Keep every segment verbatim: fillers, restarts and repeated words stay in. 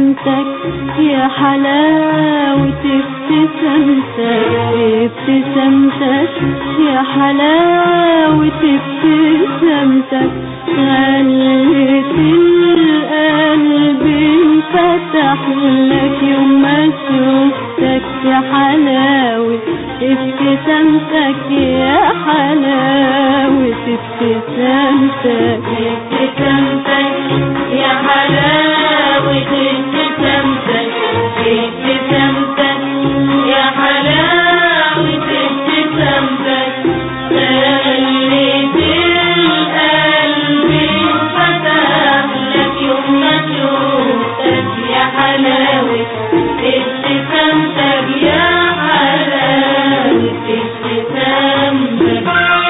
ابتسامتك يا حلاوة ابتسامتك، ابتسامتك يا حلاوة ابتسامتك، خلت القلب انفتح لك يوم ما شفتك يا حلاوة ابتسامتك، يا حلاوة ابتسامتك، ابتسامتك يا حلاوة ابتسامتك، ابتسامتك يا حلاوة ابتسامتك، خلت القلب انفتح لك يوم ما شفتك يا حلاوة ابتسامتك، يا حلاوة ابتسامتك.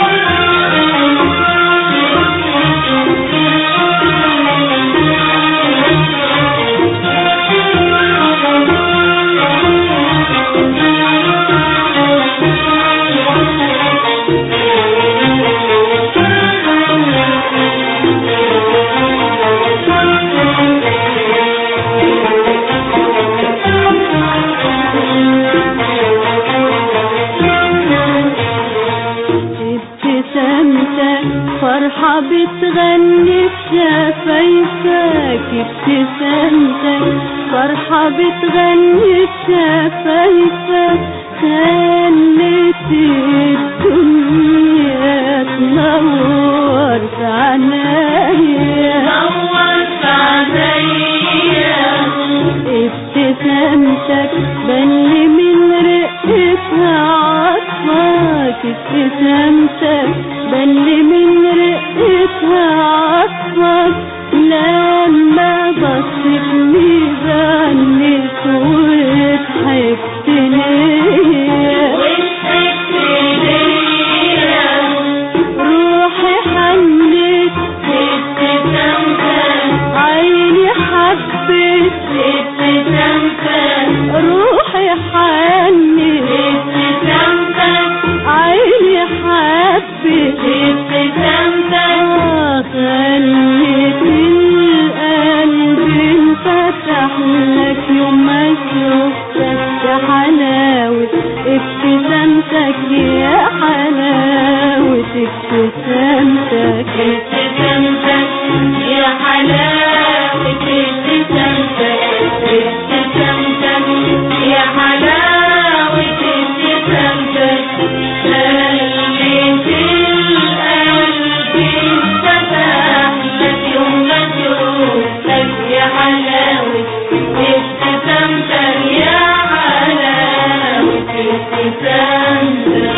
ابتسامتك فرحة بتغني بشفايفك، ابتسامتك فرحة بتغني بشفايفك، خلت الدنيا تنور في عينيا، نور في عينيا. ابتسامتك بل من رقتها عطفك، ابتسامتك بل من رقتها عطفك، لما بصتني غنيت وضحكت ليا، وضحكت ليا. روحي حنت ابتسامتك، عيني حبت ابتسامتك، روحي حنت ابتسامتك، عيني حبت ابتسامتك، خلت القلب انفتح لك يوم ما شفتك يا حلاوة ابتسامتك، يا حلاوة ابتسامتك، ابتسامتك يا حلاوة ابتسامتك، ابتسامتك يا حلاوة ابتسامتك، خلت القلب انفتح لك يوم ما شفتك يا حلاوة ابتسامتك، يا حلاوة ابتسامتك.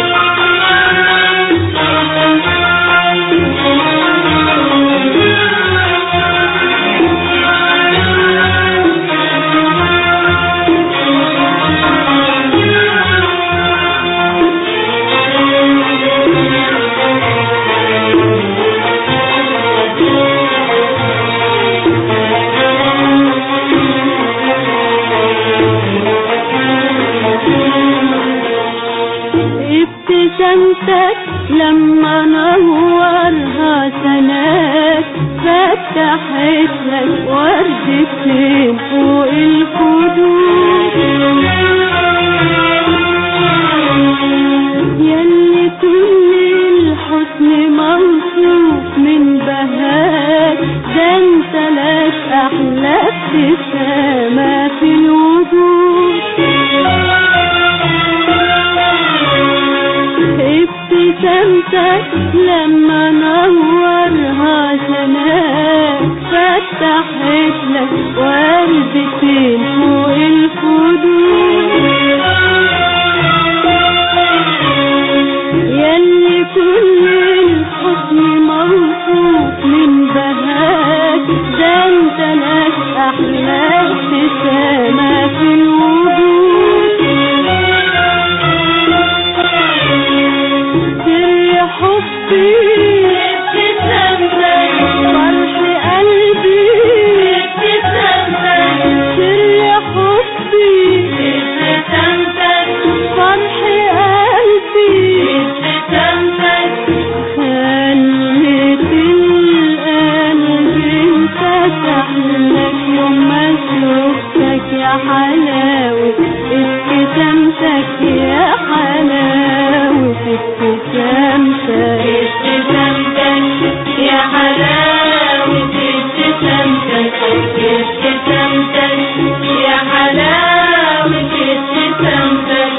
ابتسامتك لما نورها سناك فتحت لك وردتين فوق الخدود، ياللي كل الحسن موصوف من بهاك، ده انت لك احلى ابتسامة في الوجود، ابتسامتك لما نورها سناك فتحت لك وردتين فوق الخدود، ياللي كل الحسن موصوف من بهاك، ده انت لك احلى ابتسامة في الوجود، سر حبي ابتسامتك، فرح قلبي ابتسامتك، سر حبي ابتسامتك، فرح قلبي ابتسامتك، خلت القلب انفتح لك يوم ما شفتك ابتسامتك ابتسامتك يا حلاوة ابتسامتك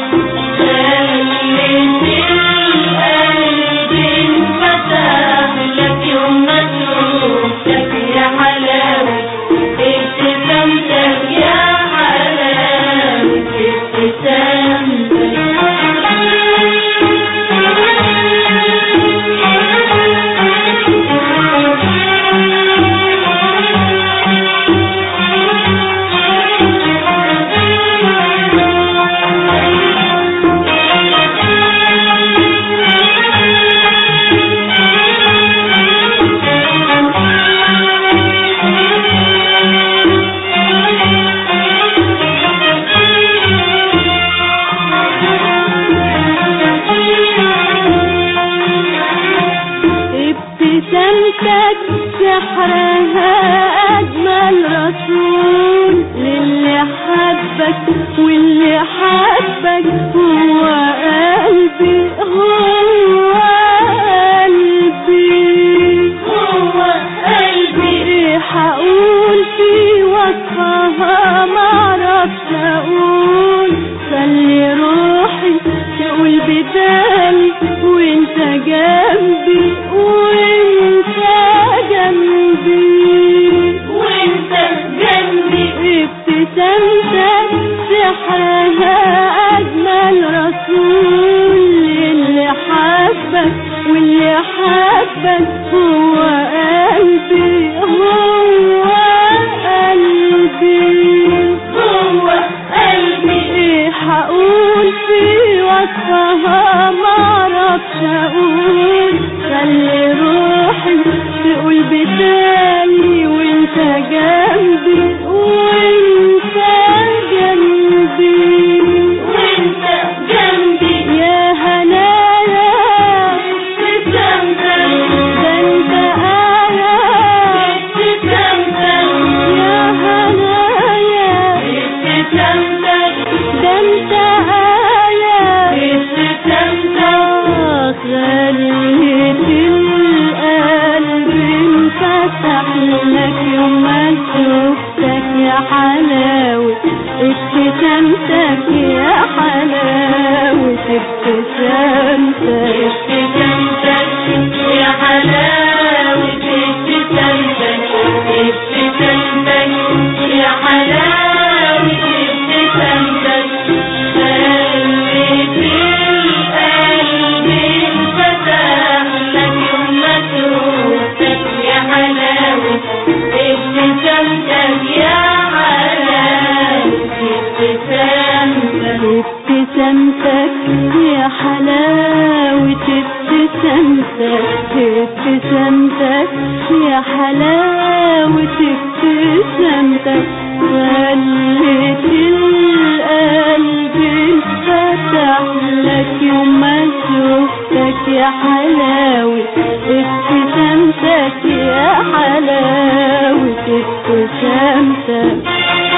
خلت القلب انفتح لك يوم ما شوفتك يا حلاوة ابتسامتك يا حلاوة ابتسامتك ابتسامتك سحرها أجمل رسول للي حبك واللي حبك هو قلبي هو قلبي هو قلبي ايه هقول في وصفها معرفش اقول خلي روحي تقول بدالي وانت جنبي وانت جنبي وانت جنبي ابتسامتك سحرها أجمل رسول اللي حبك واللي حبك هو قلبي هو قلبي هو قلبي ايه هقول في وصفها معرفش اقول خلي روحي تقول بدالي وانت جنبي وانت جنبي وانت جنبي يا هنايا ابتسامتك ده انت آية ابتسامتك يا هنايا ابتسامتك ده انت آية ابتسامتك خليت القلب انفتح لك يوم ما شوفتك يا حلاوة ابتسامتك يا حلاوة ابتسامتك ابتسامتك يا حلاوة ابتسامتك ابتسامتك يا حلاوة ابتسامتك خلت القلب انفتح لك يوم ما شوفتك يا حلاوة ابتسامتك يا حلاوة ابتسامتك ابتسامتك يا حلاوة ابتسامتك ابتسامتك يا حلاوة ابتسامتك خلت القلب انفتح لك يوم ما شوفتك يا حلاوة ابتسامتك يا حلاوة ابتسامتك